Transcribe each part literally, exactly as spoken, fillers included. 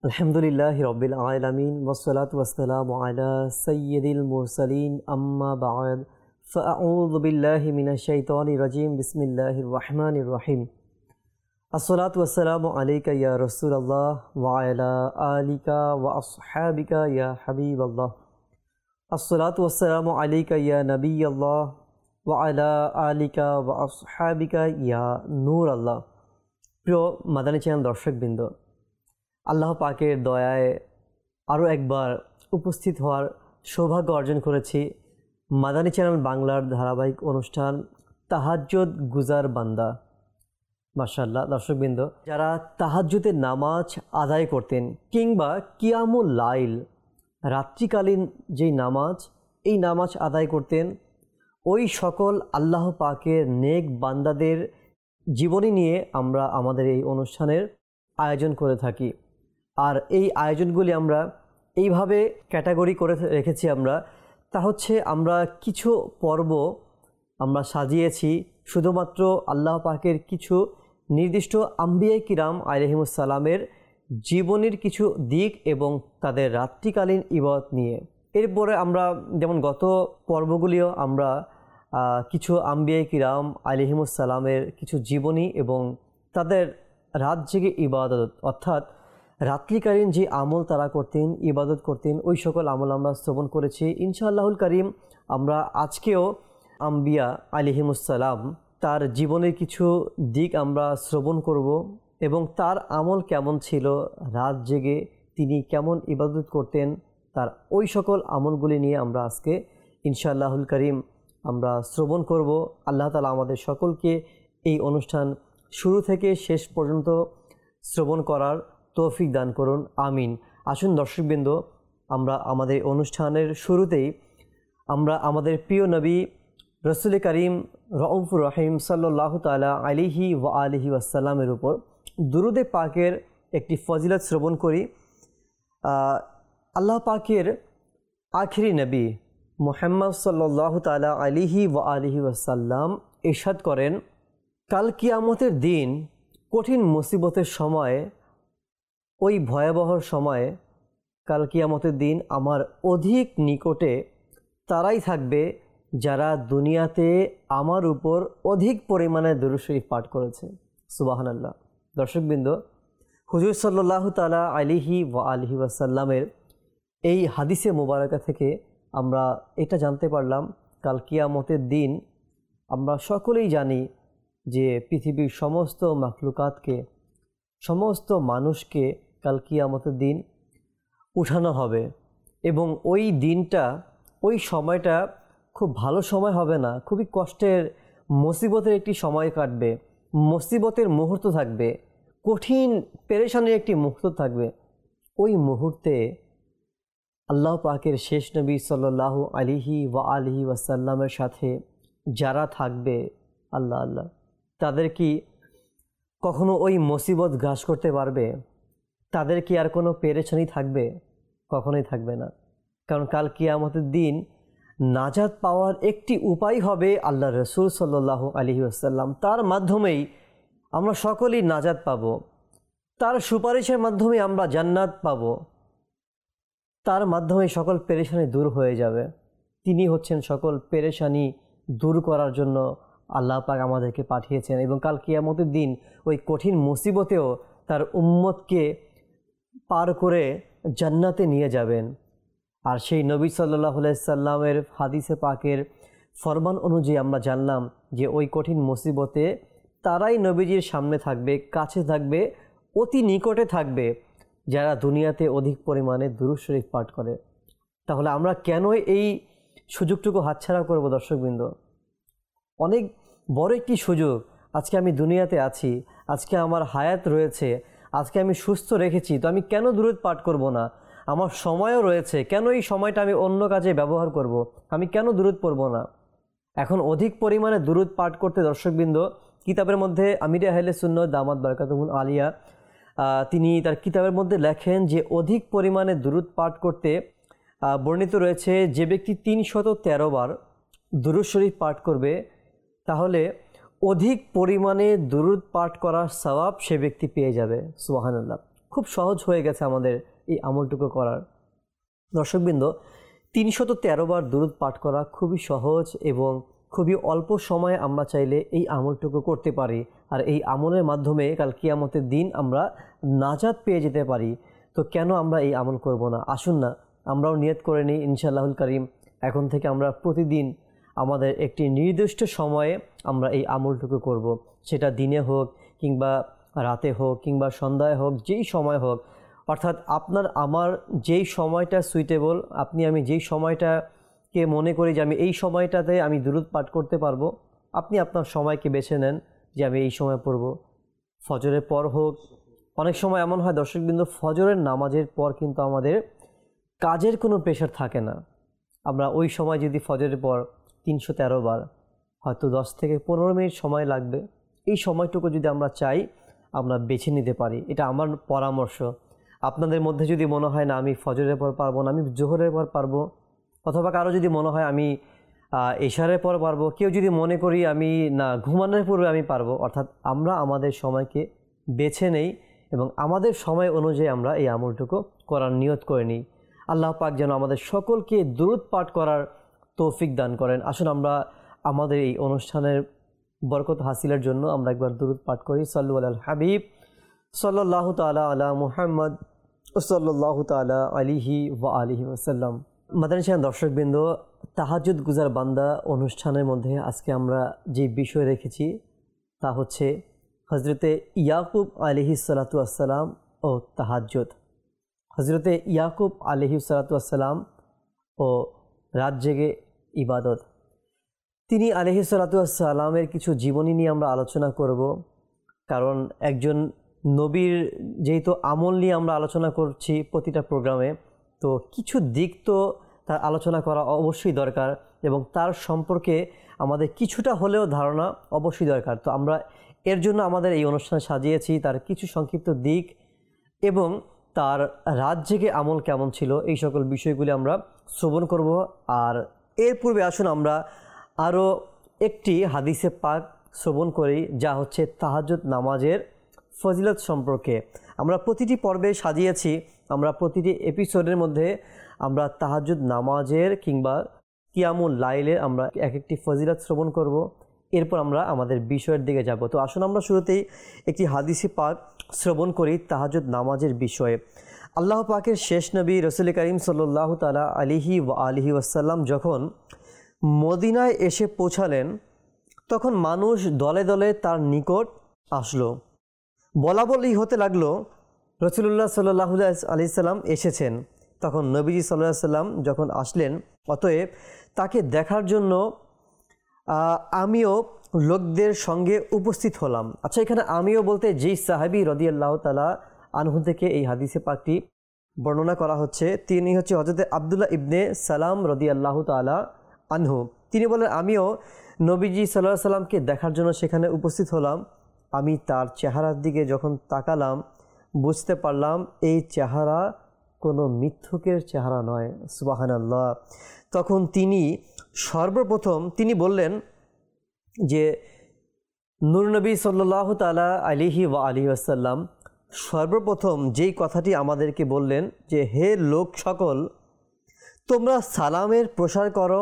আলহামদুলিল্লাহি রব্বিল আলামিন ওয়াসসালাতু ওয়াসসালামু আলা সাইয়্যিদিল মুরসালিন আম্মা বা'দ ফাআউযু বিল্লাহি মিনাশ শাইতানির রাজিম বিসমিল্লাহির রহমানির রহিম আসসালাতু ওয়াসসালামু আলাইকা ইয়া রাসূলুল্লাহ ওয়া আলা আলিকা ওয়া আসহাবিকা ইয়া হাবিবাল্লাহ আসসালাতু ওয়াসসালামু আলাইকা ইয়া নবিয়াল্লাহ ওয়া আলা আলিকা ওয়া আসহাবিকা ইয়া নূরাল্লাহ। প্রিয় মাদানী চ্যানেল দর্শকবৃন্দ, আল্লাহ পাকের দয়ায় আরও একবার উপস্থিত হওয়ার সৌভাগ্য অর্জন করেছি মাদানী চ্যানেল বাংলার ধারাবাহিক অনুষ্ঠান তাহাজ্জুদ গুজার বান্দা। মাশাআল্লাহ দর্শকবৃন্দ, যারা তাহাজ্জুদের নামাজ আদায় করতেন কিংবা কিয়ামুল লাইল রাত্রিকালীন যেই নামাজ, এই নামাজ আদায় করতেন, ওই সকল আল্লাহ পাকের নেক বান্দাদের জীবনী নিয়ে আমরা আমাদের এই অনুষ্ঠানের আয়োজন করে থাকি। আর এই আয়োজনগুলি আমরা এইভাবে ক্যাটাগরি করে রেখেছি আমরা, তা হচ্ছে আমরা কিছু পর্ব আমরা সাজিয়েছি শুধুমাত্র আল্লাহ পাকের কিছু নির্দিষ্ট আম্বিয়া কিরাম আলাইহিমুস সালামের জীবনীর কিছু দিক এবং তাদের রাত্রিকালীন ইবাদত নিয়ে। এরপরে আমরা যেমন গত পর্বগুলিও আমরা কিছু আম্বিয়া কিরাম আলাইহিমুস সালামের কিছু জীবনী এবং তাদের রাত জেগে ইবাদত অর্থাৎ রাত্রিকালীন যে আমল তারা করতেন, ইবাদত করতেন, ওই সকল আমল আমরা শ্রবণ করেছি। ইনশাআল্লাহুল করিম আমরা আজকেও আম্বিয়া আলাইহিমুস সালাম তার জীবনের কিছু দিক আমরা শ্রবণ করব এবং তার আমল কেমন ছিল, রাত জেগে তিনি কেমন ইবাদত করতেন, তার ওই সকল আমলগুলি নিয়ে আমরা আজকে ইনশাআল্লাহুল করিম আমরা শ্রবণ করব। আল্লাহ তাআলা আমাদের সকলকে এই অনুষ্ঠান শুরু থেকে শেষ পর্যন্ত শ্রবণ করার তৌফিক দান করুন, আমিন। আসুন দর্শকবৃন্দ, আমরা আমাদের অনুষ্ঠানের শুরুতেই আমরা আমাদের প্রিয় নবী রসুল করিম রউফুর রহিম সাল্লাল্লাহু তাআলা আলাইহি ওয়া আলিহি ওয়াসাল্লামের উপর দুরুদে পাকের একটি ফজিলত শ্রবণ করি। আল্লাহ পাকের আখিরি নবী মুহাম্মদ সাল্লাল্লাহু তাআলা আলাইহি ওয়া আলিহি ওয়াসাল্লাম ইরশাদ করেন, কাল কিয়ামতের দিন কঠিন মুসিবতের সময়, ওই ভয়াবহ সময়ে কাল কিয়ামতের দিন আমার অধিক নিকটে তারাই থাকবে যারা দুনিয়াতে আমার উপর অধিক পরিমাণে দুরূদ শরীফ পাঠ করেছে। সুবহানাল্লাহ। দর্শকবৃন্দ, হুজুর সাল্লাল্লাহু তাআলা আলাইহি ওয়া আলিহি ওয়াসাল্লামের এই হাদিসে মুবারাকা থেকে আমরা এটা জানতে পারলাম, কাল কিয়ামতের দিন আমরা সকলেই জানি যে পৃথিবীর সমস্ত মাখলুকাতকে, সমস্ত মানুষকে কাল কিয়ামতের দিন উঠানো হবে এবং ওই দিনটা, ওই সময়টা খুব ভালো সময় হবে না, খুবই কষ্টের মুসিবতের একটি সময় কাটবে, মুসিবতের মুহূর্ত থাকবে, কঠিন পেরেশানির একটি মুহূর্ত থাকবে। ওই মুহূর্তে আল্লাহ পাকের শেষ নবী সাল্লাল্লাহু আলাইহি ওয়া আলিহি ওয়াসাল্লামের সাথে যারা থাকবে, আল্লাহ আল্লাহ, তাদের কি কখনো ওই মুসিবত গ্রাস করতে পারবে? তাদের কি আর কোনো পেরেশানি থাকবে? কখনোই থাকবে না। কারণ কাল কিয়ামতের দিন নাজাত পাওয়ার একটি উপায় হবে আল্লাহ রসুল সাল্লাল্লাহু আলাইহি ওয়াসাল্লাম, তার মাধ্যমেই আমরা সকলেই নাজাত পাব, তার সুপারিশের মাধ্যমে আমরা জান্নাত পাব, তার মাধ্যমে সকল পেরেশানি দূর হয়ে যাবে। তিনি হচ্ছেন সকল পেরেশানি দূর করার জন্য আল্লাহ পাক আমাদেরকে পাঠিয়েছেন এবং কাল কিয়ামতের দিন ওই কঠিন মুসিবতেও তার উম্মতকে পার করে জান্নাতে নিয়ে যাবেন। আর সেই নবী সাল্লাল্লাহু আলাইহি সাল্লামের হাদিসে পাকের ফরমান অনুযায়ী আমরা জানলাম যে ওই কঠিন মুসিবতে তারাই নবীজির সামনে থাকবে, কাছে থাকবে, অতি নিকটে থাকবে যারা দুনিয়াতে অধিক পরিমাণে দুরূদ শরীফ পাঠ করে। তাহলে আমরা কেন এই সুযোগটুকু হাতছাড়া করব? দর্শকবৃন্দ, অনেক বড় একটি সুযোগ। আজকে আমি দুনিয়াতে আছি, আজকে আমার হায়াত রয়েছে, আজকে আমি সুস্থ রেখেছি, তো আমি কেন দুরূদ পাঠ করব না? আমার সময়ও রয়েছে, কেন এই সময়টা আমি অন্য কাজে ব্যবহার করব? আমি কেন দুরূদ পড়ব না? এখন অধিক পরিমাণে দুরূদ পাঠ করতে দর্শকবৃন্দ, কিতাবের মধ্যে আমিরে আহলে সুন্নাত দামাত বারাকাতুহুল আলিয়া তিনি তার কিতাবের মধ্যে লেখেন যে অধিক পরিমাণে দুরূদ পাঠ করতে বর্ণিত রয়েছে, যে ব্যক্তি তিনশত তেরো বার দুরূদ শরীফ পাঠ করবে তাহলে অধিক পরিমাণে দুরূদ পাঠ করার সওয়াব সে ব্যক্তি পেয়ে যাবে। সুবহানাল্লাহ। খুব সহজ হয়ে গেছে আমাদের এই আমলটুকু করার। দর্শকবৃন্দ, তিনশত তেরো বার দুরূদ পাঠ করা খুবই সহজ এবং খুবই অল্প সময়ে আমরা চাইলে এই আমলটুকু করতে পারি। আর এই আমলের মাধ্যমে কাল কিয়ামতের দিন আমরা নাজাত পেয়ে যেতে পারি। তো কেন আমরা এই আমল করব না? আসুন না আমরাও নিয়ত করে নিই ইনশাআল্লাহুল কারীম, এখন থেকে আমরা প্রতিদিন আমাদের একটি নির্দিষ্ট সময়ে আমরা এই আমলটুকু করব। সেটা দিনে হোক কিংবা রাতে হোক কিংবা সন্ধ্যায় হোক, যেই সময় হোক, অর্থাৎ আপনার আমার যেই সময়টা সুইটেবল, আপনি আমি যেই সময়টাকে মনে করি যে আমি এই সময়টাতে আমি দুরূদ পাঠ করতে পারবো, আপনি আপনার সময়কে বেছে নেন যে আমি এই সময় পড়ব। ফজরের পর হোক, অনেক সময় এমন হয় দর্শকবৃন্দ, ফজরের নামাজের পর কিন্তু আমাদের কাজের কোনো প্রেশার থাকে না। আমরা ওই সময় যদি ফজরের পর তিনশো তেরো বার, হয়তো দশ থেকে পনেরো মিনিট সময় লাগবে, এই সময়টুকু যদি আমরা চাই আমরা বেছে নিতে পারি। এটা আমার পরামর্শ। আপনাদের মধ্যে যদি মনে হয় না আমি ফজরের পর পারবো না, আমি জোহরের পর পারবো, অথবা কারো যদি মনে হয় আমি এশারের পর পারবো, কেউ যদি মনে করি আমি না ঘুমানোর পূর্বে আমি পারবো, অর্থাৎ আমরা আমাদের সময়কে বেছে নেই এবং আমাদের সময় অনুযায়ী আমরা এই আমলটুকু করার নিয়ত করে নিই। আল্লাহ পাক যেন আমাদের সকলকে দুরূদ পাঠ করার তৌফিক দান করেন। আসুন আমরা আমাদের এই অনুষ্ঠানের বরকত হাসিলের জন্য আমরা একবার দুরূদ পাঠ করি। সাল্লু আলাল হাবিব সাল্লাল্লাহু তাআলা আলা মুহাম্মদ সাল্লাল্লাহু তাআলা আলাইহি ওয়া আলিহি ওয়াসাল্লাম। মাদানী চ্যানেল দর্শকবৃন্দ, তাহাজ্জুদ গুজার বান্দা অনুষ্ঠানের মধ্যে আজকে আমরা যে বিষয় রেখেছি তা হচ্ছে হজরতে ইয়াকুব আলাইহিস সালাতু ওয়াসসালাম ও তাহাজ্জুদ। হজরতে ইয়াকুব আলাইহিস সালাতু ওয়াসসালাম ও রাত জেগে ইবাদত। তিনি আলাইহিস সালাতু ওয়াসসালামের কিছু জীবনী নিয়ে আমরা আলোচনা করব, কারণ একজন নবীর যেহেতু আমল নিয়ে আমরা আলোচনা করছি প্রতিটা প্রোগ্রামে, তো কিছু দিক তো তার আলোচনা করা অবশ্যই দরকার এবং তার সম্পর্কে আমাদের কিছুটা হলেও ধারণা অবশ্যই দরকার। তো আমরা এর জন্য আমাদের এই অনুষ্ঠান সাজিয়েছি তার কিছু সংক্ষিপ্ত দিক এবং তার রাত জেগে আমল কেমন ছিল, এই সকল বিষয়গুলি আমরা শ্রবণ করব। আর এর পূর্বে আসুন আমরা আরও একটি হাদিসে পাক শ্রবণ করি, যা হচ্ছে তাহাজ্জুদ নামাজের ফজিলত সম্পর্কে। আমরা প্রতিটি পর্বে সাজিয়েছি, আমরা প্রতিটি এপিসোডের মধ্যে আমরা তাহাজ্জুদ নামাজের কিংবা কিয়ামুল লাইলের আমরা এক একটি ফজিলত শ্রবণ করব, এরপর আমরা আমাদের বিষয়ের দিকে যাব। তো আসুন আমরা শুরুতেই একটি হাদিসে পাক শ্রবণ করি তাহাজ্জুদ নামাজের বিষয়ে। আল্লাহ পাকের শেষ নবী রাসূল করিম সাল্লাল্লাহু তাআলা আলাইহি ওয়া আলিহি ওয়াসাল্লাম যখন মদিনায় এসে পৌঁছালেন, তখন মানুষ দলে দলে তার নিকট আসলো। বলা বলি হতে লাগলো রাসূলুল্লাহ সাল্লাল্লাহু আলাইহি সাল্লাম এসেছেন। তখন নবীজি সাল্লাল্লাহু আলাইহি সাল্লাম যখন আসলেন, অতএব তাকে দেখার জন্য আমিও লোকদের সঙ্গে উপস্থিত হলাম। আচ্ছা, এখানে আমিও বলতে যেই সাহাবী রাদিয়াল্লাহু তাআলা আনহু থেকে এই হাদিসে পাকটি বর্ণনা করা হচ্ছে, তিনি হচ্ছে হযরত আব্দুল্লাহ ইবনে সালাম রাদিয়াল্লাহু তাআলা আনহু। তিনি বলেন, আমিও নবীজি সাল্লাল্লাহু আলাইহি সাল্লামকে দেখার জন্য সেখানে উপস্থিত হলাম। আমি তার চেহারার দিকে যখন তাকালাম, বুঝতে পারলাম এই চেহারা কোনো মিথ্যুকের চেহারা নয়। সুবহানাল্লাহ। তখন তিনি সর্বপ্রথম তিনি বললেন যে নূর নবী সাল্লাল্লাহু তাআলা আলাইহি ওয়া আলিহি ওয়াসাল্লাম সর্বপ্রথম যেই কথাটি আমাদেরকে বললেন যে, হে লোক সকল, তোমরা সালামের প্রসার করো,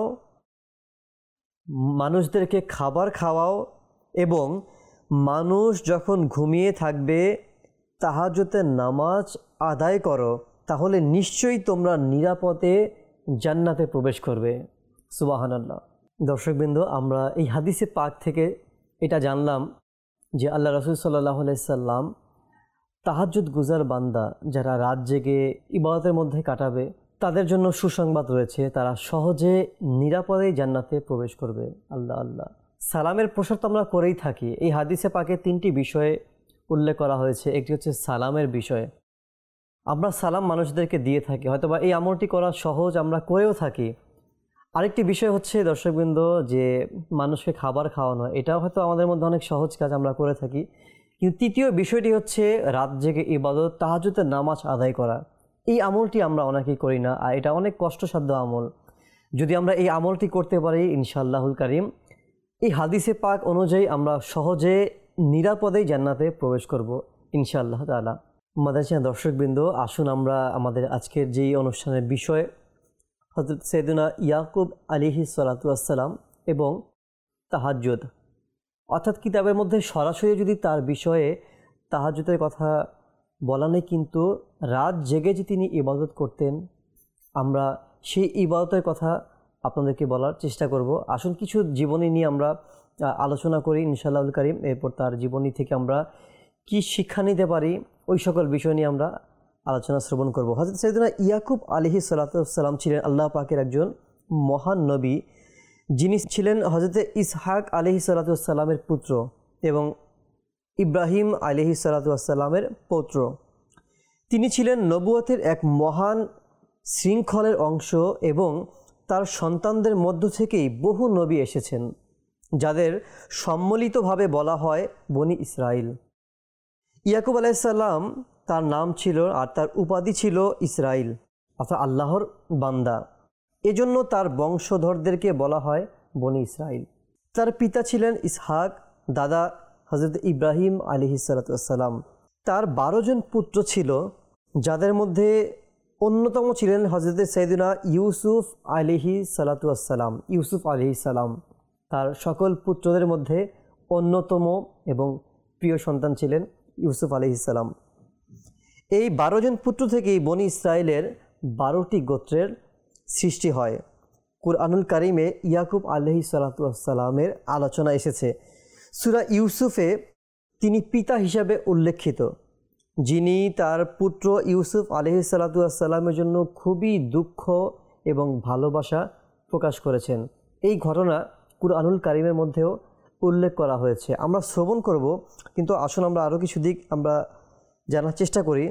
মানুষদেরকে খাবার খাওয়াও এবং মানুষ যখন ঘুমিয়ে থাকবে তাহাজ্জুদের নামাজ আদায় করো, তাহলে নিশ্চয়ই তোমরা নিরাপদে জান্নাতে প্রবেশ করবে। সুবহানাল্লাহ। দর্শকবৃন্দ, আমরা এই হাদিসে পাক থেকে এটা জানলাম যে আল্লাহ রাসূল সাল্লাল্লাহু আলাইহি সাল্লাম তাহাজ্জুদ গুজার বান্দা যারা রাত জেগে ইবাদতের মধ্যে কাটাবে তাদের জন্য সুসংবাদ রয়েছে, তারা সহজে নিরাপদে জান্নাতে প্রবেশ করবে। আল্লাহ আল্লাহ। সালামের প্রসার তো আমরা করেই থাকি। এই হাদিসে পাকে তিনটি বিষয়ে উল্লেখ করা হয়েছে। একটি হচ্ছে সালামের বিষয়, আমরা সালাম মানুষদেরকে দিয়ে থাকি, হয়তোবা এই আমলটি করা সহজ, আমরা করেও থাকি। আরেকটি বিষয় হচ্ছে দর্শকবৃন্দ যে মানুষকে খাবার খাওয়ানো, এটাও হয়তো আমাদের মধ্যে অনেক সহজ কাজ, আমরা করে থাকি। কিন্তু তৃতীয় বিষয়টি হচ্ছে রাত জেগে ইবাদত, তাহাজ্জুদের নামাজ আদায় করা। এই আমলটি আমরা অনেকেই করি না, আর এটা অনেক কষ্টসাধ্য আমল। যদি আমরা এই আমলটি করতে পারি ইনশাআল্লাহুল কারীম, এই হাদিসে পাক অনুযায়ী আমরা সহজে নিরাপদেই জান্নাতে প্রবেশ করব ইনশাআল্লাহ তাআলা। মাদারসাহ দর্শকবৃন্দ, আসুন আমরা আমাদের আজকের যেই অনুষ্ঠানের বিষয় হযরত সাইয়েদুনা ইয়াকুব আলাইহিস সালাতু ওয়াস সালাম এবং তাহাজ্জুদ, অর্থাৎ কিতাবের মধ্যে সরাসরি যদি তার বিষয়ে তাহাজ্জুদের কথা বলা নেই, কিন্তু রাত জেগে যে তিনি ইবাদত করতেন, আমরা সেই ইবাদতের কথা আপনাদেরকে বলার চেষ্টা করব। আসুন কিছু জীবনী নিয়ে আমরা আলোচনা করি ইনশাআল্লাহুল কারীম। এরপর তার জীবনী থেকে আমরা কি শিক্ষা নিতে পারি ওই সকল বিষয় নিয়ে আমরা আলোচনা শ্রবণ করব। হযরত সাইয়েদুনা ইয়াকুব আলাইহিস সালাতু ওয়াস সালাম ছিলেন আল্লাহ পাকের একজন মহান নবী, যিনি ছিলেন হযরত ইসহাক আলাইহিস সালাতু ওয়াস সালামের পুত্র এবং ইব্রাহিম আলাইহিস সালাতু ওয়াস সালামের পৌত্র। তিনি ছিলেন নবুয়তের এক মহান শৃঙ্খলের অংশ এবং তার সন্তানদের মধ্য থেকেই বহু নবী এসেছেন, যাদের সম্মিলিতভাবে বলা হয় বনি ইসরাইল। ইয়াকুব আলাইহিস সালাম তার নাম ছিল আর তার উপাধি ছিল ইসরাইল, অর্থাৎ আল্লাহর বান্দা। এজন্য তার বংশধরদেরকে বলা হয় বনি ইসরাইল। তার পিতা ছিলেন ইসহাক, দাদা হযরত ইব্রাহিম আলাইহিস সালাতু ওয়াস সালাম। তার বারো জন পুত্র ছিল, যাদের মধ্যে অন্যতম ছিলেন হযরত সাইয়েদুনা ইউসুফ আলাইহিস সালাতু ওয়াস সালাম। ইউসুফ আলাইহিস সালাম তার সকল পুত্রদের মধ্যে অন্যতম এবং প্রিয় সন্তান ছিলেন ইউসুফ আলাইহিস সালাম। এই বারো জন পুত্র থেকেই বনি ইসরায়েলের বারোটি গোত্রের সৃষ্টি হয়। কুরআনুল কারিমে ইয়াকুব আলাইহিস সালাতু ওয়াস সালামের আলোচনা এসেছে। সূরা ইউসুফে তিনি পিতা হিসাবে উল্লেখিত, যিনি তার পুত্র ইউসুফ আলাইহিস সালাতু ওয়াস সালামের জন্য খুবই দুঃখ এবং ভালোবাসা প্রকাশ করেছেন। এই ঘটনা কুরআনুল কারিমের মধ্যেও উল্লেখ করা হয়েছে, আমরা শ্রবণ করব। কিন্তু আসুন আমরা আরও কিছু দিক আমরা জানার চেষ্টা করি।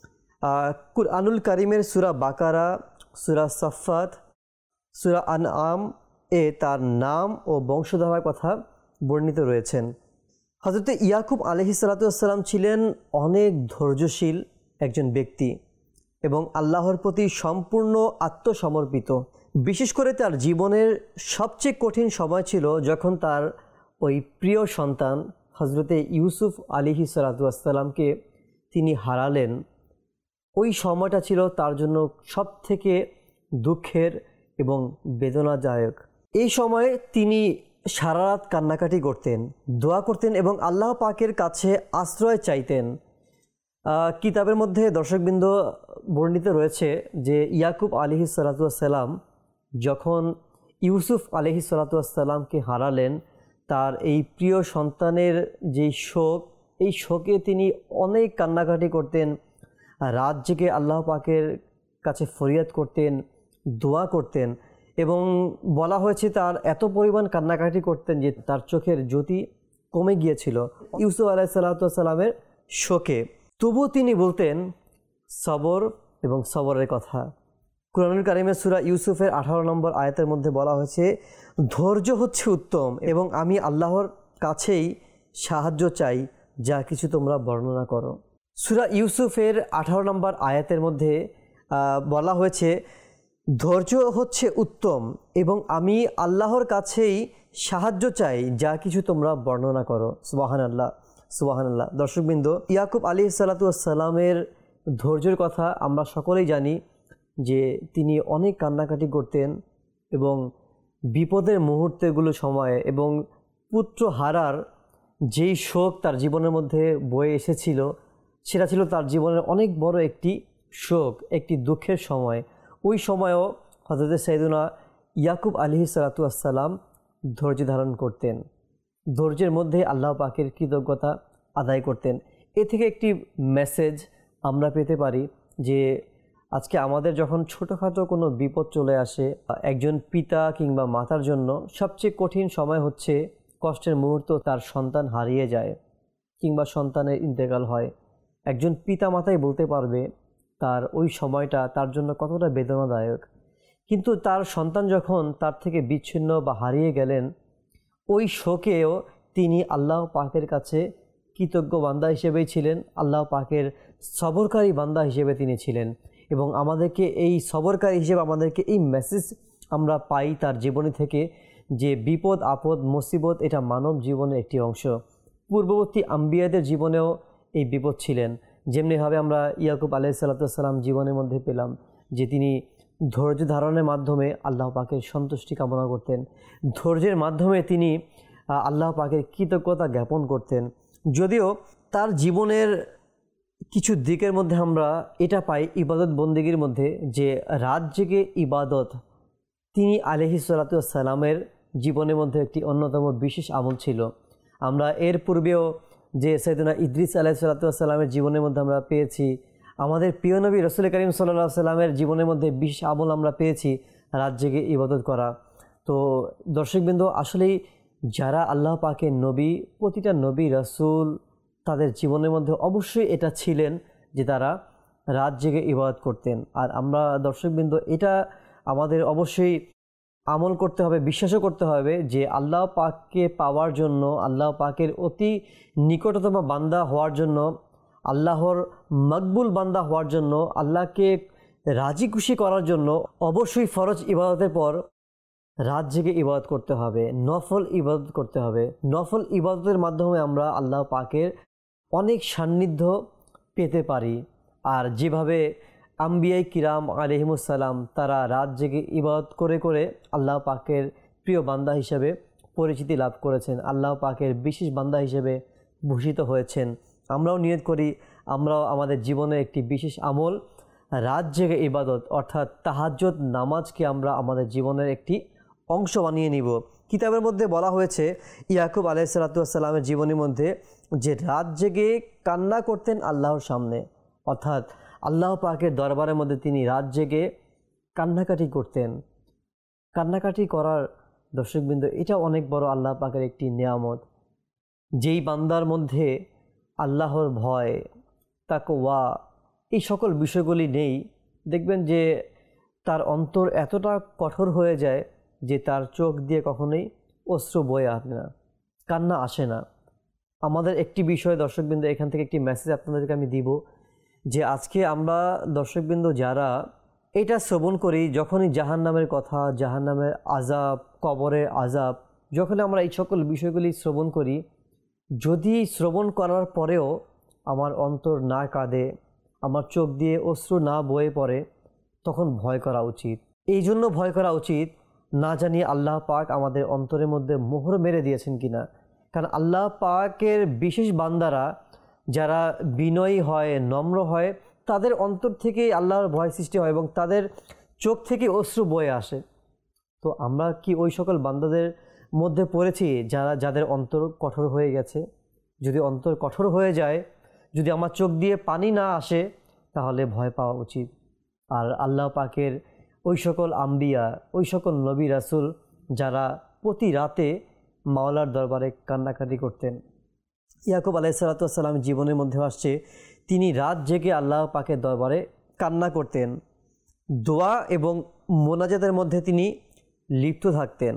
কুরআনুল কারিমের সূরা বাকারা, সূরা সাফফাত, সূরা আনআম এ তার নাম ও বংশধারার কথা বর্ণিত রয়েছেন। হযরত ইয়াকুব আলাইহিস সালাতু ওয়াস সালাম ছিলেন অনেক ধৈর্যশীল একজন ব্যক্তি এবং আল্লাহর প্রতি সম্পূর্ণ আত্মসমর্পিত। বিশেষ করে তার জীবনের সবচেয়ে কঠিন সময় ছিল যখন তার ওই প্রিয় সন্তান হযরতে ইউসুফ আলাইহিস সালাতু ওয়াস সালামকে তিনি হারালেন। ওই সময়টা ছিল তার জন্য সবথেকে দুঃখের এবং বেদনাদায়ক। এই সময়ে তিনি সারা রাত কান্নাকাটি করতেন, দোয়া করতেন এবং আল্লাহ পাকের কাছে আশ্রয় চাইতেন। কিতাবের মধ্যে দর্শকবৃন্দ বর্ণিত রয়েছে যে ইয়াকুব আলাইহিস সালাতু ওয়াস সালাম যখন ইউসুফ আলাইহিস সালাতু ওয়াস সালামকে হারালেন, তার এই প্রিয় সন্তানের যেই শোক, এই শোকে তিনি অনেক কান্নাকাটি করতেন, রাত জেগে আল্লাহ পাকের কাছে ফরিয়াদ করতেন, দোয়া করতেন এবং বলা হয়েছে তার এত পরিমাণ কান্নাকাটি করতেন যে তার চোখের জ্যোতি কমে গিয়েছিল ইউসুফ আলাইহিস সালাতু ওয়াস সালামের শোকে। তবুও তিনি বলতেন সবর এবং সবরের কথা। কুরআনুল কারিমের সূরা ইউসুফের আঠারো নম্বর আয়াতের মধ্যে বলা হয়েছে, ধৈর্য হচ্ছে উত্তম এবং আমি আল্লাহর কাছেই সাহায্য চাই, যা কিছু তোমরা বর্ণনা করো। সূরা ইউসুফের আঠারো নম্বর আয়াতের মধ্যে বলা হয়েছে, ধৈর্য হচ্ছে উত্তম এবং আমি আল্লাহর কাছেই সাহায্য চাই, যা কিছু তোমরা বর্ণনা করো। সুবহানাল্লাহ, সুবহানাল্লাহ। দর্শকবৃন্দ, ইয়াকুব আলাইহিস সালাতু ওয়াস সালামের ধৈর্যের কথা আমরা সকলেই জানি যে তিনি অনেক কান্নাকাটি করতেন এবং বিপদের মুহূর্তগুলো সময়ে এবং পুত্র হারার যেই শোক তার জীবনের মধ্যে বয়ে এসেছিল, সেটা ছিল তার জীবনের অনেক বড় একটি শোক, একটি দুঃখের সময়। ওই সময়ও হযরত সাইয়েদুনা ইয়াকুব আলাইহিস সালাতু ওয়াস সালাম ধৈর্য ধারণ করতেন, ধৈর্যের মধ্যে আল্লাহ পাকের কৃতজ্ঞতা আদায় করতেন। এ থেকে একটি মেসেজ আমরা পেতে পারি যে আজকে আমাদের যখন ছোটোখাটো কোনো বিপদ চলে আসে, একজন পিতা কিংবা মাতার জন্য সবচেয়ে কঠিন সময় হচ্ছে কষ্টের মুহূর্ত তার সন্তান হারিয়ে যায় কিংবা সন্তানের ইন্তেকাল হয়। একজন পিতা মাতাই বলতে পারবে তার ওই সময়টা তার জন্য কতটা বেদনাদায়ক। কিন্তু তার সন্তান যখন তার থেকে বিচ্ছিন্ন বা হারিয়ে গেলেন, ওই শোকেও তিনি আল্লাহ পাকের কাছে কৃতজ্ঞ বান্দা হিসেবেই ছিলেন, আল্লাহ পাকের সবরকারী বান্দা হিসেবে তিনি ছিলেন। এবং আমাদেরকে এই সবরকারী হিসেবে আমাদেরকে এই মেসেজ আমরা পাই তার জীবনী থেকে যে বিপদ আপদ মুসিবত এটা মানব জীবনের একটি অংশ। পূর্ববর্তী আম্বিয়াদের জীবনেও এই বিপদ ছিলেন, যেমনিভাবে আমরা ইয়াকুব আলাইহিসসালাম জীবনের মধ্যে পেলাম যে তিনি ধৈর্য ধারণের মাধ্যমে আল্লাহ পাকের সন্তুষ্টি কামনা করতেন, ধৈর্যের মাধ্যমে তিনি আল্লাহ পাকের কৃতজ্ঞতা জ্ঞাপন করতেন। যদিও তার জীবনের কিছু দিকের মধ্যে আমরা এটা পাই ইবাদত বন্দেগীর মধ্যে যে রাত জেগে ইবাদত তিনি আলাইহিসসালামের জীবনের মধ্যে একটি অন্যতম বিশেষ আমল ছিল। আমরা এর পূর্বেও যে সাইয়েদনা ইদ্রিস আলাইহিসসালামের জীবনের মধ্যে আমরা পেয়েছি, আমাদের প্রিয় নবী রাসূল করিম সাল্লাল্লাহু আলাইহি সাল্লামের জীবনের মধ্যে বিশেষ আমল আমরা পেয়েছি রাত জেগে ইবাদত করা। তো দর্শকবৃন্দ, আসলেই যারা আল্লাহ পাকের নবী, প্রতিটা নবী রাসূল তাদের জীবনের মধ্যে অবশ্যই এটা ছিলেন যে তারা রাত জেগে ইবাদত করতেন। আর আমরা দর্শকবৃন্দ এটা আমাদের অবশ্যই আমল করতে হবে, বিশ্বাসও করতে হবে যে আল্লাহ পাককে পাওয়ার জন্য, আল্লাহ পাকের অতি নিকটতম বান্দা হওয়ার জন্য, আল্লাহর মকবুল বান্দা হওয়ার জন্য, আল্লাহকে রাজি খুশি করার জন্য অবশ্যই ফরজ ইবাদতের পর রাত জেগে ইবাদত করতে হবে, নফল ইবাদত করতে হবে। নফল ইবাদতের মাধ্যমে আমরা আল্লাহ পাকের অনেক সান্নিধ্য পেতে পারি। আর যেভাবে আম্বিয়াই কিরাম আলাইহিমুসসালাম তারা রাত জেগে ইবাদত করে করে আল্লাহ পাকের প্রিয় বান্দা হিসেবে পরিচিতি লাভ করেছেন, আল্লাহ পাকের বিশেষ বান্দা হিসেবে ভূষিত হয়েছেন, আমরাও নিয়ত করি আমরাও আমাদের জীবনে একটি বিশেষ আমল রাত জেগে ইবাদত অর্থাৎ তাহাজ্জুদ নামাজকে আমরা আমাদের জীবনের একটি অংশ বানিয়ে নিব। কিতাবের মধ্যে বলা হয়েছে ইয়াকুব আলাইহিসসালামের জীবনের মধ্যে যে রাত জেগে কান্না করতেন আল্লাহর সামনে, অর্থাৎ আল্লাহ পাকের দরবারের মধ্যে তিনি রাত জেগে কান্নাকাটি করতেন। কান্নাকাটি করার দর্শকবৃন্দ এটা অনেক বড় আল্লাহ পাকের একটি নিয়ামত। যেই বান্দার মধ্যে আল্লাহর ভয়, তাকওয়া এই সকল বিষয়গুলি নেই, দেখবেন যে তার অন্তর এতটা কঠোর হয়ে যায় যে তার চোখ দিয়ে কখনোই অশ্রু বয়ে আসে না, কান্না আসে না। আমাদের একটি বিষয় দর্শকবৃন্দ, এখান থেকে একটি মেসেজ আপনাদেরকে আমি দিব যে আজকে আমরা দর্শকবৃন্দ যারা এটা শ্রবণ করি, যখনই জাহান্নামের কথা, জাহান্নামের আযাব, কবরের আযাব, যখন আমরা এই সকল বিষয়গুলি শ্রবণ করি, যদি শ্রবণ করার পরেও আমার অন্তর না কাঁদে, আমার চোখ দিয়ে অশ্রু না বয়ে পড়ে, তখন ভয় করা উচিত। এই জন্য ভয় করা উচিত, না জানি আল্লাহ পাক আমাদের অন্তরের মধ্যে মোহর মেরে দিয়েছেন কিনা। কারণ আল্লাহ পাকের বিশেষ বান্দারা যারা বিনয়ী হয়, নম্র হয়, তাদের অন্তর থেকেই আল্লাহর ভয় সৃষ্টি হয় এবং তাদের চোখ থেকে অশ্রু বয়ে আসে। তো আমরা কি ওই সকল বান্দাদের মধ্যে পড়েছি যারা যাদের অন্তর কঠোর হয়ে গেছে? যদি অন্তর কঠোর হয়ে যায়, যদি আমার চোখ দিয়ে পানি না আসে, তাহলে ভয় পাওয়া উচিত। আর আল্লাহ পাকের ওই সকল আম্বিয়া, ওই সকল নবী রাসূল যারা প্রতি রাতে মাওলার দরবারে কান্নাকাটি করতেন, ইয়াকুব আলাইহিসসালাম জীবনের মধ্যে আসছে তিনি রাত জেগে আল্লাহ পাকের দরবারে কান্না করতেন, দোয়া এবং মোনাজাতের মধ্যে তিনি লিপ্ত থাকতেন,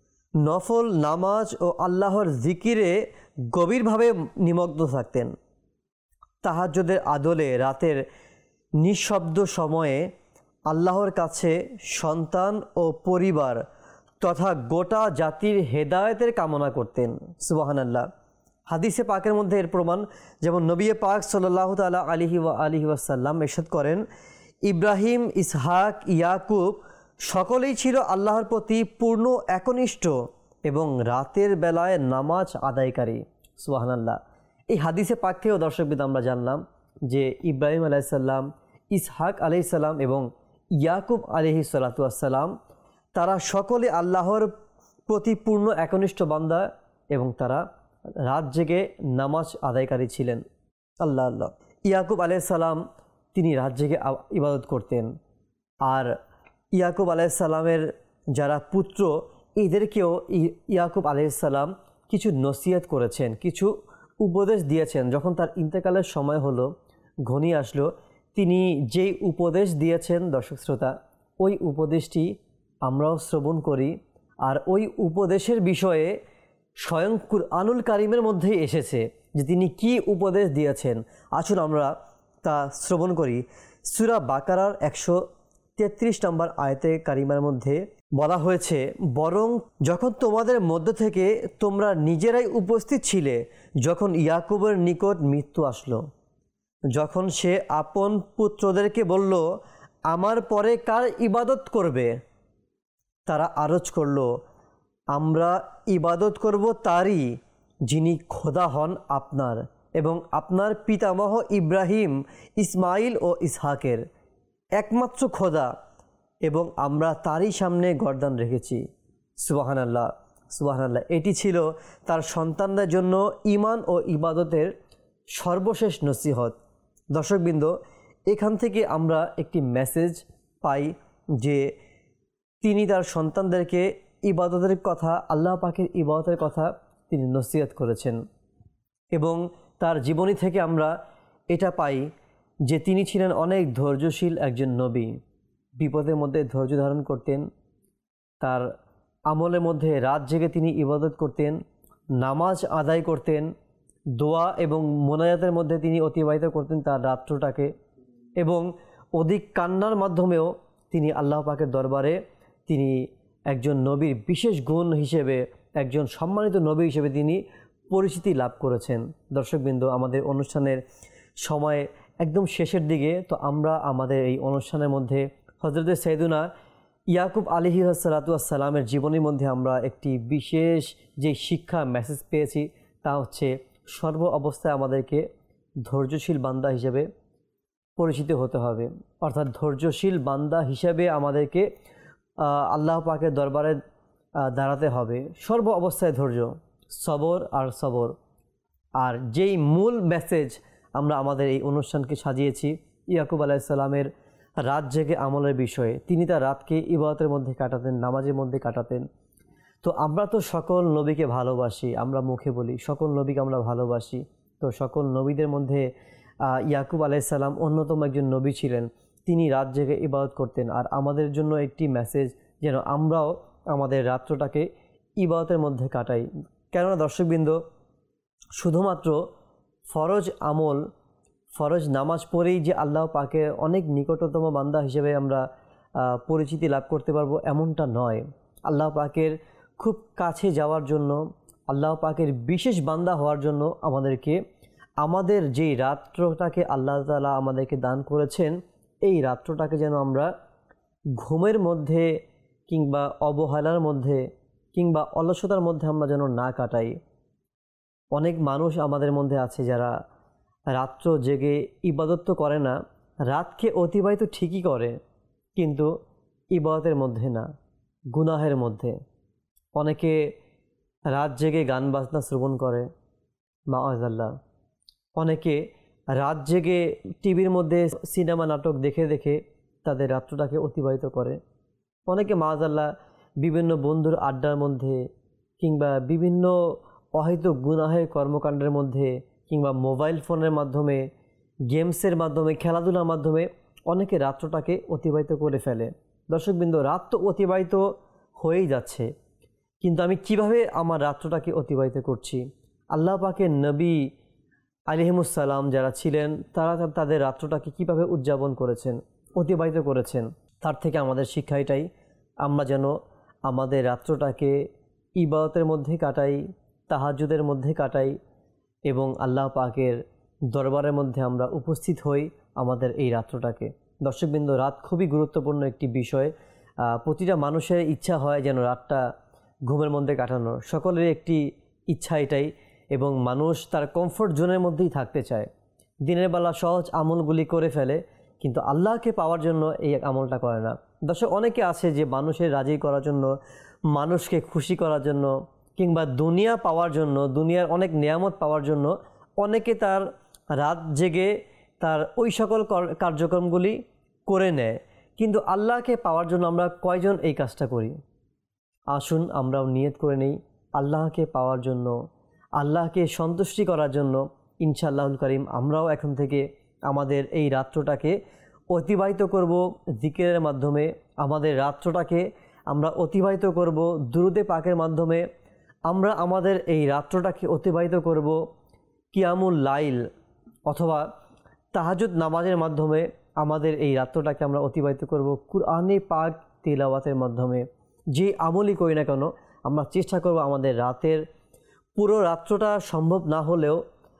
নফল নামাজ ও আল্লাহর জিকিরে গভীরভাবে নিমগ্ন থাকতেন। তাহাজ্জুদের আদলে রাতের নিঃশব্দ সময়ে আল্লাহর কাছে সন্তান ও পরিবার তথা গোটা জাতির হেদায়েতের কামনা করতেন। সুবহানাল্লাহ। হাদিসে পাকের মধ্যে এর প্রমাণ, যেমন নবী পাক সাল্লাল্লাহু তাআলা আলাইহি ওয়া আলিহি ওয়াসাল্লাম ইরশাদ করেন, ইব্রাহিম, ইসহাক, ইয়াকুব সকলেই ছিল আল্লাহর প্রতি পূর্ণ একনিষ্ঠ এবং রাতের বেলায় নামাজ আদায়কারী। সুবহানাল্লাহ। এই হাদিসে পাক থেকেও দর্শকবৃন্দ আমরা জানলাম যে ইব্রাহিম আলাইহিস সালাম, ইসহাক আলাইহিস সালাম এবং ইয়াকুব আলাইহিস সালাতু ওয়াস সালাম তারা সকলে আল্লাহর প্রতি পূর্ণ একনিষ্ঠ বান্দা এবং তারা রাত জেগে নামাজ আদায়কারী ছিলেন। আল্লাহ আল্লাহ। ইয়াকুব আলাইহিস সালাম তিনি রাত জেগে ইবাদত করতেন। আর ইয়াকুব আলাইহিস সালামের যারা পুত্র, এদেরকেও ইয়াকুব আলাইহিস সালাম কিছু নসিহত করেছেন, কিছু উপদেশ দিয়েছেন। যখন তার ইন্তেকালের সময় হলো, ঘনিয়ে আসলো, তিনি যেই উপদেশ দিয়েছেন দর্শক শ্রোতা, ওই উপদেশটি আমরাও শ্রবণ করি। আর ওই উপদেশের বিষয়ে স্বয়ং কুরআনুল কারীমের মধ্যেই এসেছে যে তিনি কি উপদেশ দিয়েছেন। আসুন আমরা তা শ্রবণ করি। সূরা বাকারার একশো তেত্রিশ নম্বর আয়াতে কারিমার মধ্যে বলা হয়েছে, বরং যখন তোমাদের মধ্য থেকে তোমরা নিজেরাই উপস্থিত ছিলে যখন ইয়াকুবের নিকট মৃত্যু আসলো, যখন সে আপন পুত্রদেরকে বলল, আমার পরে কার ইবাদত করবে? তারা আরজ করল, আমরা ইবাদত করব তারই, যিনি খোদা হন আপনার এবং আপনার পিতামহ ইব্রাহিম, ইসমাইল ও ইসহাকের, একমাত্র খোদা, এবং আমরা তারই সামনে গর্দান রেখেছি। সুবহানাল্লাহ, সুবহানাল্লাহ। এটি ছিল তার সন্তানদের জন্য ঈমান ও ইবাদতের সর্বশেষ নসিহত। দর্শকবৃন্দ, এখান থেকে আমরা একটি মেসেজ পাই যে তিনি তার সন্তানদেরকে ইবাদতের কথা, আল্লাহ পাকের ইবাদতের কথা তিনি নসিহত করেছেন। এবং তার জীবনী থেকে আমরা এটা পাই যে তিনি ছিলেন অনেক ধৈর্যশীল একজন নবী। বিপদের মধ্যে ধৈর্য ধারণ করতেন, তার আমলের মধ্যে রাত জেগে তিনি ইবাদত করতেন, নামাজ আদায় করতেন, দোয়া এবং মোনাজাতের মধ্যে তিনি অতিবাহিত করতেন তার রাত্রটাকে, এবং অধিক কান্নার মাধ্যমেও তিনি আল্লাহ পাকের দরবারে তিনি একজন নবীর বিশেষ গুণ হিসেবে, একজন সম্মানিত নবী হিসেবে তিনি পরিচিতি লাভ করেছেন। দর্শকবৃন্দ, আমাদের অনুষ্ঠানের সময় একদম শেষের দিকে, তো আমরা আমাদের এই অনুষ্ঠানের মধ্যে হযরত সাইয়্যিদুনা ইয়াকুব আলাইহিসসালাতু ওয়াসসালামের জীবনীর মধ্যে আমরা একটি বিশেষ যে শিক্ষা মেসেজ পেয়েছি, তা হচ্ছে সর্ব অবস্থায় আমাদেরকে ধৈর্যশীল বান্দা হিসেবে পরিচিত হতে হবে। অর্থাৎ ধৈর্যশীল বান্দা হিসেবে আমাদেরকে আল্লাহ পাকের দরবারে দাঁড়াতে হবে, সর্ব অবস্থায় ধৈর্য, সবর আর সবর। আর যেই মূল মেসেজ আমরা আমাদের এই অনুষ্ঠানকে সাজিয়েছি ইয়াকুব আলাইহিস সালামের রাত জেগে আমলের বিষয়ে, তিনি তার রাতকে ইবাদতের মধ্যে কাটাতেন, নামাজের মধ্যে কাটাতেন। তো আমরা তো সকল নবীকে ভালোবাসি, আমরা মুখে বলি সকল নবীকে আমরা ভালোবাসি। তো সকল নবীদের মধ্যে ইয়াকুব আলাইহিস সালাম অন্যতম একজন নবী ছিলেন, তিনি রাত জেগে ইবাদত করতেন। আর আমাদের জন্য একটি মেসেজ যেন আমরাও আমাদের রাত্রটাকে ইবাদতের মধ্যে কাটাই। কেননা দর্শকবৃন্দ, শুধুমাত্র ফরজ আমল, ফরজ নামাজ পড়েই যে আল্লাহ পাকের অনেক নিকটতম বান্দা হিসেবে আমরা পরিচিতি লাভ করতে পারবো এমনটা নয়। আল্লাহ পাকের খুব কাছে যাওয়ার জন্য, আল্লাহ পাকের বিশেষ বান্দা হওয়ার জন্য আমাদেরকে আমাদের যেই রাত্রটাকে আল্লাহ তাআলা আমাদেরকে দান করেছেন, এই রাত্রটাকে যেন আমরা ঘুমের মধ্যে কিংবা অবহেলার মধ্যে কিংবা অলসতার মধ্যে আমরা যেন না কাটাই। অনেক মানুষ আমাদের মধ্যে আছে যারা রাত্র জেগে ইবাদত তো করে না, রাতকে অতিবাহিত ঠিকই করে, কিন্তু ইবাদতের মধ্যে না, গুনাহের মধ্যে। অনেকে রাত জেগে গান বাজনা শ্রবণ করে, মাআযাল্লাহ। অনেকে রাত জেগে টিভির মধ্যে সিনেমা নাটক দেখে দেখে তাদের রাত্রটাকে অতিবাহিত করে। অনেকে মাআযাল্লাহ বিভিন্ন বন্ধুর আড্ডার মধ্যে কিংবা বিভিন্ন অহেতুক গুনাহের কর্মকাণ্ডের মধ্যে কিংবা মোবাইল ফোনের মাধ্যমে, গেমসের মাধ্যমে, খেলাধুলার মাধ্যমে অনেকে রাত্রটাকে অতিবাহিত করে ফেলে। দর্শকবৃন্দ, রাত তো অতিবাহিত হয়েই যাচ্ছে, কিন্তু আমি কিভাবে আমার রাত্রটাকে অতিবাহিত করছি? আল্লাহ পাকের নবী আলাইহিমুসসালাম যারা ছিলেন, তারা তাদের রাত্রটাকে কিভাবে উদযাপন করেছেন, অতিবাহিত করেছেন, তার থেকে আমাদের শিক্ষা এটাই, আমরা যেন আমাদের রাত্রটাকে ইবাদতের মধ্যে কাটাই, তাহাজ্জুদের মধ্যে কাটাই এবং আল্লাহ পাকের দরবারের মধ্যে আমরা উপস্থিত হই আমাদের এই রাত্রটাকে। দর্শকবৃন্দ, রাত খুবই গুরুত্বপূর্ণ একটি বিষয়। প্রতিটা মানুষের ইচ্ছা হয় যেন রাতটা ঘুমের মধ্যে কাটানোর, সকলের একটি ইচ্ছা এটাই, এবং মানুষ তার কমফোর্ট জোনের মধ্যেই থাকতে চায়। দিনের বেলা সহজ আমলগুলি করে ফেলে, কিন্তু আল্লাহকে পাওয়ার জন্য এই আমলটা করে না। দর্শক, অনেকে আছে যে মানুষের রাজি করার জন্য, মানুষকে খুশি করার জন্য কিংবা দুনিয়া পাওয়ার জন্য, দুনিয়ার অনেক নিয়ামত পাওয়ার জন্য অনেকে তার রাত জেগে তার ওই সকল কার্যক্রমগুলি করে নেয়। কিন্তু আল্লাহকে পাওয়ার জন্য আমরা কয়জন এই কাজটা করি? আসুন আমরাও নিয়ত করে নেই আল্লাহকে পাওয়ার জন্য, আল্লাহকে সন্তুষ্টি করার জন্য। ইনশাআল্লাহুল কারীম আমরাও এখন থেকে আমাদের এই রাত্রটাকে অতিবাহিত করব জিকিরের মাধ্যমে, আমাদের রাত্রটাকে আমরা অতিবাহিত করব দুরূদে পাকের মাধ্যমে, আমরা আমাদের এই রাত্রটাকে অতিবাহিত করব কিয়ামুল লাইল অথবা তাহাজ্জুদ নামাজের মাধ্যমে, আমাদের এই রাত্রটাকে আমরা অতিবাহিত করব কুরআনে পাক তিলাওয়াতের মাধ্যমে। যে আমলই করি না কেন, আমরা চেষ্টা করব আমাদের রাতের পুরো রাত্রটা সম্ভব না হলেও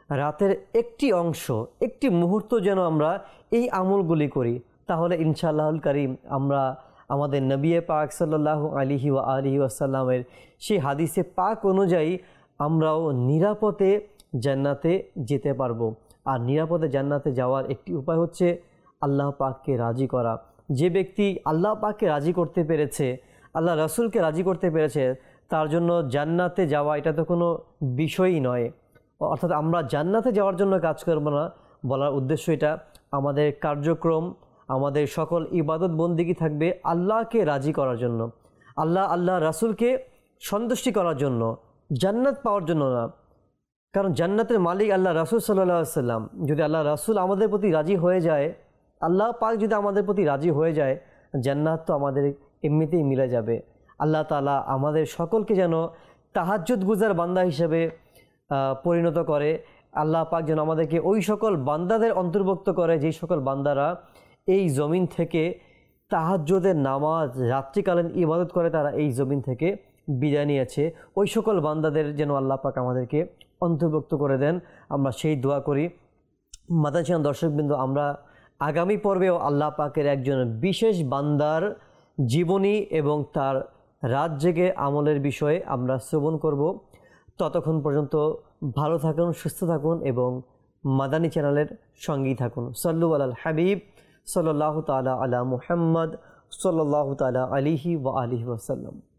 রাতের একটি অংশ, একটি মুহূর্ত যেন আমরা এই আমলগুলি করি, তাহলে ইনশাআল্লাহুল কারীম আমরা আমাদের নবী পাক সাল্লাল্লাহু আলাইহি ওয়া আলিহি ওয়াসাল্লামের সেই হাদিসে পাক অনুযায়ী আমরাও নিরাপদে জান্নাতে যেতে পারবো। আর নিরাপদে জান্নাতে যাওয়ার একটি উপায় হচ্ছে আল্লাহ পাককে রাজি করা। যে ব্যক্তি আল্লাহ পাককে রাজি করতে পেরেছে, আল্লাহ রাসূলকে রাজি করতে পেরেছে, তার জন্য জান্নাতে যাওয়া এটা তো কোনো বিষয়ই নয়। অর্থাৎ আমরা জান্নাতে যাওয়ার জন্য কাজ করব না, বলার উদ্দেশ্য এটা, আমাদের কার্যক্রম, আমাদের সকল ইবাদত বন্দিগি থাকবে আল্লাহকে রাজি করার জন্য, আল্লাহ আল্লাহ রাসূলকে সন্তুষ্টি করার জন্য, জান্নাত পাওয়ার জন্য না। কারণ জান্নাতের মালিক আল্লাহ রাসূল সাল্লাল্লাহু আলাইহি সাল্লাম। যদি আল্লাহ রাসূল আমাদের প্রতি রাজি হয়ে যায়, আল্লাহ পাক যদি আমাদের প্রতি রাজি হয়ে যায়, জান্নাত তো আমাদের এমনিতেই মিলে যাবে। আল্লাহ তাআলা আমাদের সকলকে যেন তাহাজ্জুদ গুজার বান্দা হিসেবে পরিণত করে। আল্লাহ পাক যেন আমাদেরকে ওই সকল বান্দাদের অন্তর্ভুক্ত করে যেই সকল বান্দারা এই জমিন থেকে তাহাজ্জুদের নামাজ, রাত্রিকালীন ইবাদত করে, তারা এই জমিন থেকে বিদায় নিয়েছে। ওই সকল বান্দাদের যেন আল্লাহ পাক আমাদেরকে অন্তর্ভুক্ত করে দেন, আমরা সেই দোয়া করি। মাদানী দর্শকবৃন্দ, আমরা আগামী পর্বেও আল্লাহ পাকের একজন বিশেষ বান্দার জীবনী এবং তার রাত জেগে আমলের বিষয়ে আমরা শ্রবণ করব। ততক্ষণ পর্যন্ত ভালো থাকুন, সুস্থ থাকুন এবং মাদানী চ্যানেলের সঙ্গেই থাকুন। সাল্লু আলাল হাবিব সাল্লাল্লাহু তাআলা আলা মুহাম্মদ সাল্লাল্লাহু তাআলা আলাইহি ওয়া আলিহি ওয়াসাল্লাম।